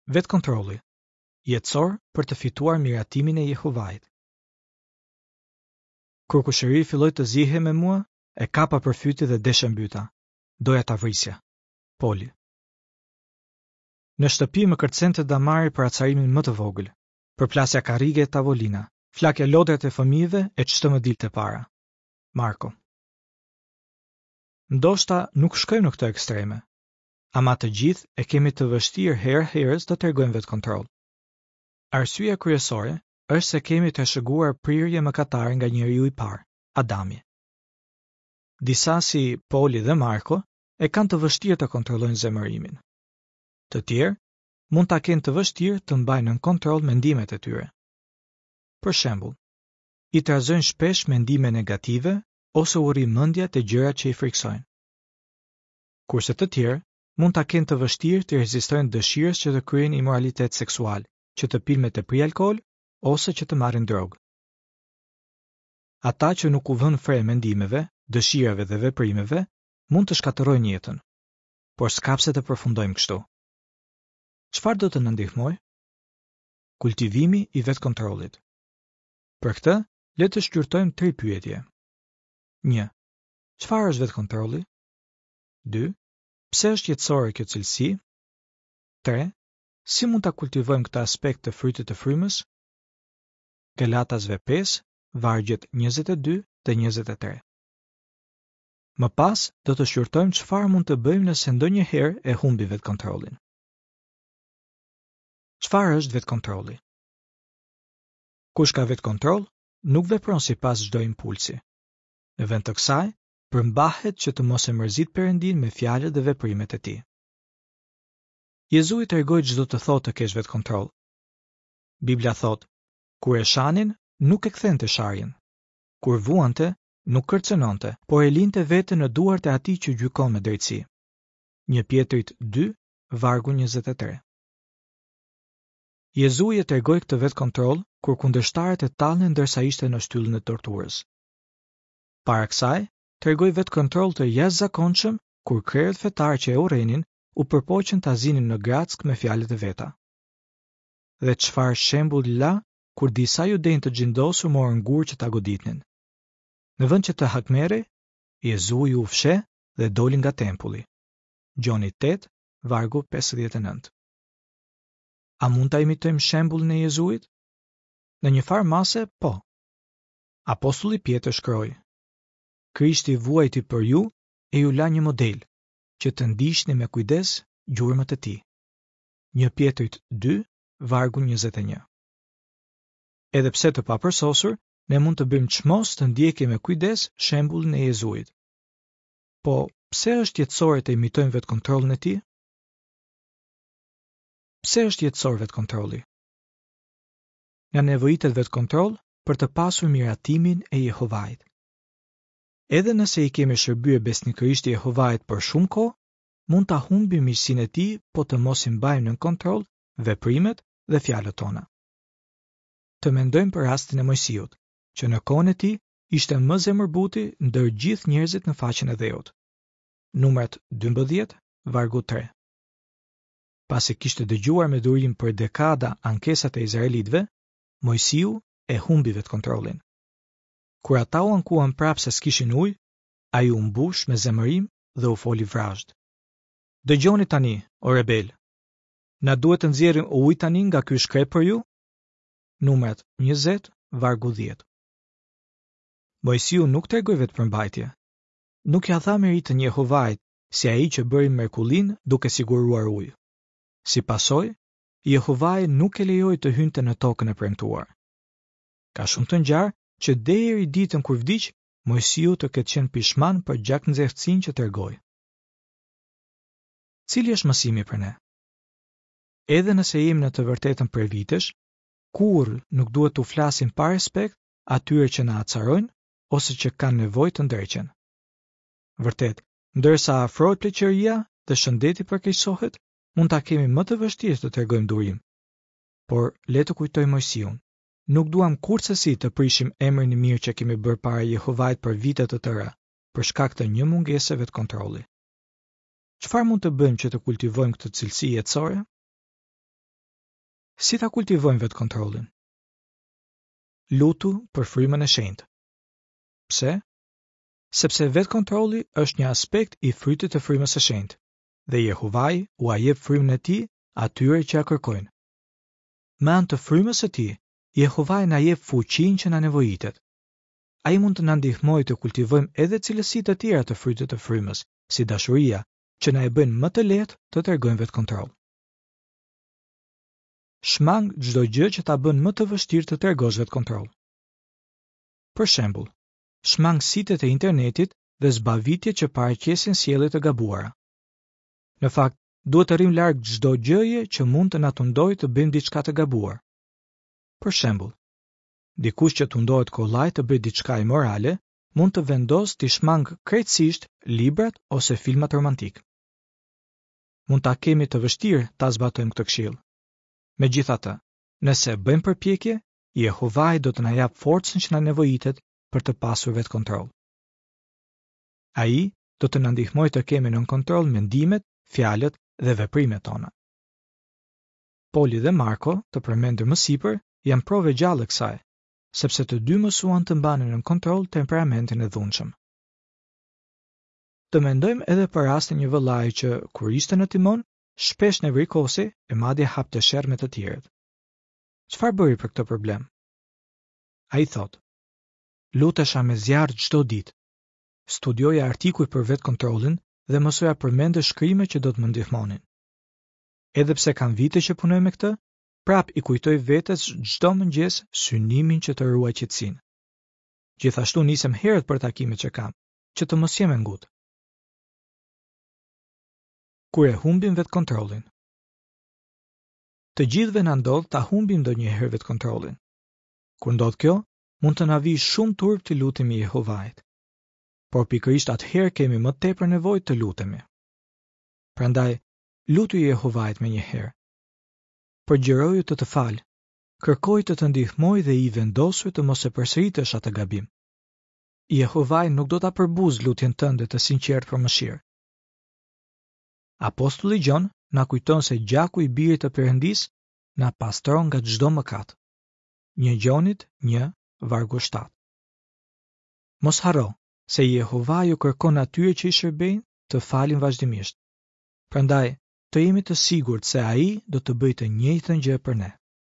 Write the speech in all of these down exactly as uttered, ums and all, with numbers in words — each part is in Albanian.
Vetë kontrolli, jetësor për të fituar miratimin e Jehovait. Kur kushëri filloi të zihej me mua, e kapa për fyti dhe deshe mbyta. Doja ta vrisja. Poli. Në shtëpi më kërcente damari për acarimin më të vogël, përplasja karrige e tavolina, flakja lodrat e fëmijëve e ç'të më dilte para. Marko. Ndoshta nuk shkojmë në këto ekstreme, ama të gjithë e kemi të vështirë herë herës të tregojmë vetkontroll. Arsyeja kryesore është se kemi të shëguar prirje mëkatare nga njeriu i parë, Adami. Disa si Poli dhe Marko e kanë të vështirë të kontrollojnë zemërimin. Të tjerë mund ta kenë të vështirë të mbajnë në kontroll mendimet e tyre. Për shembull, i trazojnë shpesh mendime negative ose urrim mendja te gjërat që i friksojnë. Kurse të tjerë mund ta kenë të vështirë të rezistojnë dëshirës që të kryejnë imoralitet seksual, që të pinë me tepër alkool ose që të marrin drogë. Ata që nuk u vënë fre mendimeve, dëshirave dhe veprimeve mund të shkatërrojnë jetën, por s'ka pse të përfundojmë kështu. Çfarë do të na ndihmojë? Kultivimi i vetkontrollit. Për këtë, le të shqyrtojmë tre pyetje. një. Çfarë është vetkontrolli? dy. Pse është jetësore kjo cilësi? tre. Si mund ta kultivojmë këtë aspekt të frytit të frymës? Galatasve pesë, vargjet njëzet e dy dhe njëzet e tre. Më pas, do të shqyrtojmë çfarë mund të bëjmë nëse ndonjëherë e humbi vetkontrollin. Çfarë është vetkontrolli? Kush ka vetkontroll, nuk vepron sipas çdo impulsi. Në vend të kësaj, përmbahet që të mos e mërzit Perëndin me fjalët dhe veprimet e tij. Jezu i tregoi çdo të thotë të kesh vetkontroll. Bibla thotë: kur e shanin, nuk e kthente sharjen. Kur vuante, nuk kërcënonte, por e linte veten në duart e atij që gjykon me drejtësi. një Pjetrit dy, vargu njëzet e tre. Jezu i tregoi këtë vetkontroll kur kundërshtarët e tallnin ndërsa ishte në shtyllën e torturës. Para kësaj, tregoi vetkontroll të jashtëzakonshëm kur krerët fetar që e urrenin u përpoqën ta zinin në grack me fjalët e veta. Dhe çfarë shembull la kur disa judejnë të gjindosur morën gur që ta goditnin. Në vend që të hakmerrej, Jezu ju u fsheh dhe doli nga tempulli. Gjoni tetë, vargu pesëdhjetë e nëntë. A mund ta imitojmë shembullin e Jezuit? Në një farë mase, po. Apostulli Pjetër shkroi: Krishti vuajti për ju e ju la një model, që të ndiqni me kujdes gjurmët e tij. një Pjetrit dy, vargu njëzet e një. Edhe pse të papërsosur, ne mund të bëjmë çmos të ndjekim me kujdes shembullin e Jezuit. Po, pse është jetësore të imitojmë vetkontrollin e tij? Pse është jetësor vetkontrolli? Nga nevojitet vetkontroll për të pasur miratimin e Jehovait. Edhe nëse i kemi shërbyer besnikërisht Jehovait për shumë kohë, mund ta humbim miqësinë e tij po të mos i mbajmë në kontroll veprimet dhe fjalët tona. Të mendojmë për rastin e Mojsiut, që në kohën e tij ishte më zemërbuti ndër gjithë njerëzit në faqen e dheut. Numrat dymbëdhjetë, vargu tre. Pasi kishte dëgjuar me durim për dekada ankesat e izraelitëve, Mojsiu e humbi vetkontrollin. Kur ata u ankuan prapë se s'kishin ujë, ai u mbush me zemërim dhe u foli vrazhd. Dëgjoni tani, o rebel, na duhet të nxjerrim ujë tani nga ky shkrep për ju? Numrat njëzet, vargu dhjetë. Mojsiu nuk tregoi vetë përmbajtje. Nuk ja dha meritën Jehovait si ai që bëri mrekullin duke siguruar ujë. Si pasojë, Jehovai nuk e lejoi të hynte në tokën e premtuar. Ka shumë të ngjarë që deri ditën kur vdiq, Mojsiu të ketë qenë pishman për gjak nxehtësinë që tregoi. Cili është mësimi për ne? Edhe nëse jemi në të vërtetën për vitesh, kur nuk duhet të flasim pa respekt atyre që na acarojnë ose që kanë nevojë të ndreqen. Vërtet, ndërsa afrohet pleqëria dhe shëndeti përkeqësohet, mund ta kemi më të vështirë të tregojmë durim. Por le të kujtojmë Mojsiun. Nuk duam kurrësesi të prishim emrin e mirë që kemi bërë para Jehovait për vite të tëra, për shkak të një mungese vetkontrolli. Çfarë mund të bëjmë që të kultivojmë këtë cilësi jetësore? Si ta kultivojmë vetkontrollin? Lutu për frymën e shenjtë. Pse? Sepse vetkontrolli është një aspekt i frytit të frymës së shenjtë, dhe Jehovaj u a jep frymën e tij atyre që ja kërkojnë. Me anë të frymës së tij, Jehovaj na jep fuqinë që na nevojitet. Ai mund të na ndihmojë të kultivojmë edhe cilësitë të tjera të frytit të frymës, si dashuria, që na e bëjnë më të lehtë të tregojmë vetkontroll. Shmang çdo gjë që ta bën më të vështirë të tregosh vetkontroll. Për shembull, shmang sitet e internetit dhe zbavitjet që paraqesin sjellje të gabuara. Në fakt, duhet të rrim larg çdo gjëje që mund të na tundojë të bëjmë diçka të gabuar. Për shembull, dikush që tundohet kollaj të bëjë diçka imorale, mund të vendosë të shmang krejtësisht librat ose filmat romantik. Mund ta kemi të vështirë ta zbatojmë këtë këshill. Megjithatë, nëse bëjmë përpjekje, Jehovaj do të na jap forcën që na nevojitet për të pasur vetkontroll. Ai do të na ndihmojë të kemi nën kontroll mendimet, fjalët dhe veprimet tona. Poli dhe Marko, të përmendur më sipër, janë prove gjallë kësaj, sepse të dy mësuan të mbanin nën kontroll temperamentin e dhunshëm. Të mendojmë edhe për rastin një vëllai që, kur ishte në timon, shpesh nevrikosi e madje hapte sherr me të tjerët. Çfarë bëri për këtë problem? Ai thot: "Lutesha me zjarr çdo ditë. Studioja artikuj për vetkontrollin dhe mësoja përmendë shkrime që do të më ndihmonin. Edhe pse kam vite që punoj me këtë, prap i kujtoj vetes çdo mëngjes synimin që të ruaj qetësinë. Gjithashtu nisem herët për takimet që kam, që të mos jem e ngutë." Kur e humbim vetkontrollin. Të gjithëve na ndodh ta humbim ndonjëherë vetkontrollin. Kur ndodh kjo, mund të na vijë shumë turp të lutemi Jehovajt. Por pikërisht atëherë kemi më tepër nevojë të lutemi. Prandaj, lutu Jehovajt menjëherë. Përgjëroju të të fal, kërkoj të të ndihmoj dhe i vendosur të mos e përsëritësh atë gabim. Jehovaj nuk do ta përbuz lutjen tënde të sinqertë për mëshirë. Apostulli Gjon na kujton se gjaku i birit të Perëndis na pastron nga çdo mëkat. Një Gjonit një vargu shtatë. Mos harro se Jehovah ju kërkon atyre që i shërbejnë të falin vazhdimisht. Prandaj, të jemi të sigurt se ai do të bëjë të njëjtën gjë për ne.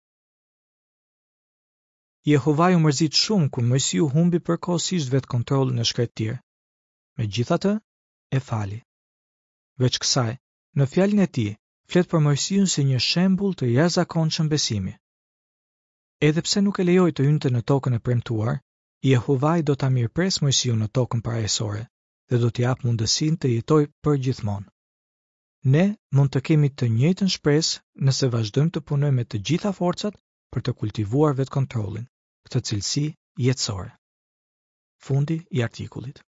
Jehovah u mërzit shumë kur Mojsiu humbi përkohësisht vetkontrollin në shkretëtir. Megjithatë, e fali. Veç kësaj, në fjalën e tij, flet për Mojsiun si një shembull të jashtëzakonshëm besimi. Edhe pse nuk e lejoi të hynte në tokën e premtuar, Jehovah do ta mirëpres Mojsiun në tokën parajsore dhe do t'i jap mundësinë të jetojë përgjithmonë. Ne mund të kemi të njëjtën shpresë nëse vazhdojmë të punojmë me të gjitha forcat për të kultivuar vetkontrollin, këtë cilësi jetësore. Fundi i artikullit.